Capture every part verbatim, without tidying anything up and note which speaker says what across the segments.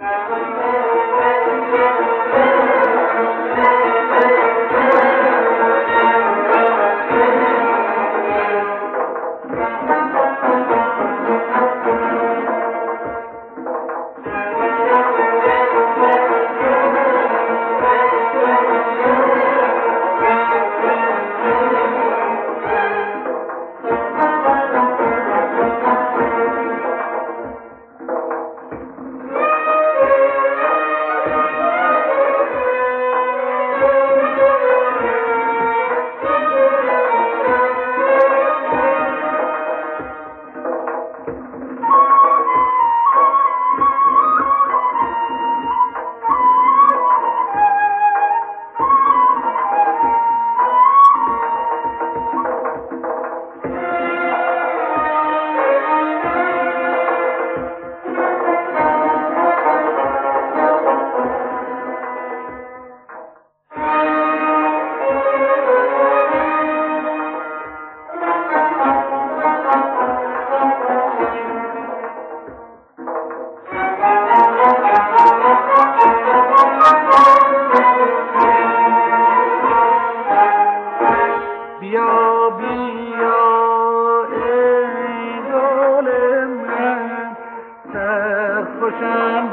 Speaker 1: خوشم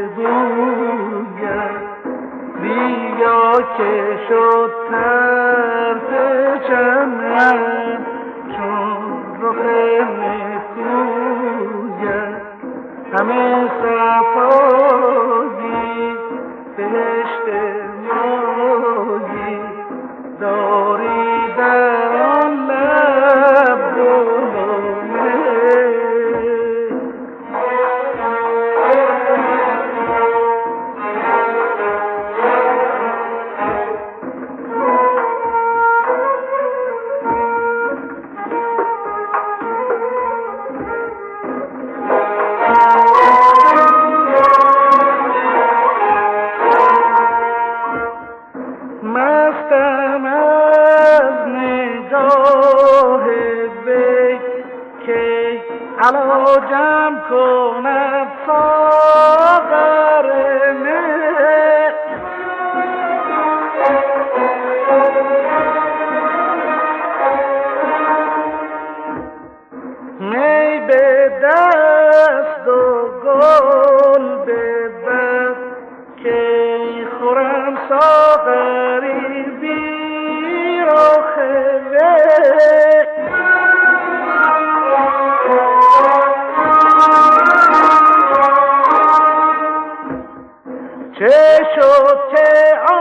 Speaker 1: بگوید بیا که شد طرف چمن چون رخ نکوید همه صفایی بهشت مایی داری در آن لب دلانه مستم از نگاه وی که علاجم کند ساغر می می به دست و گل به دست که خورم ساغری بی رخ وی چه شد که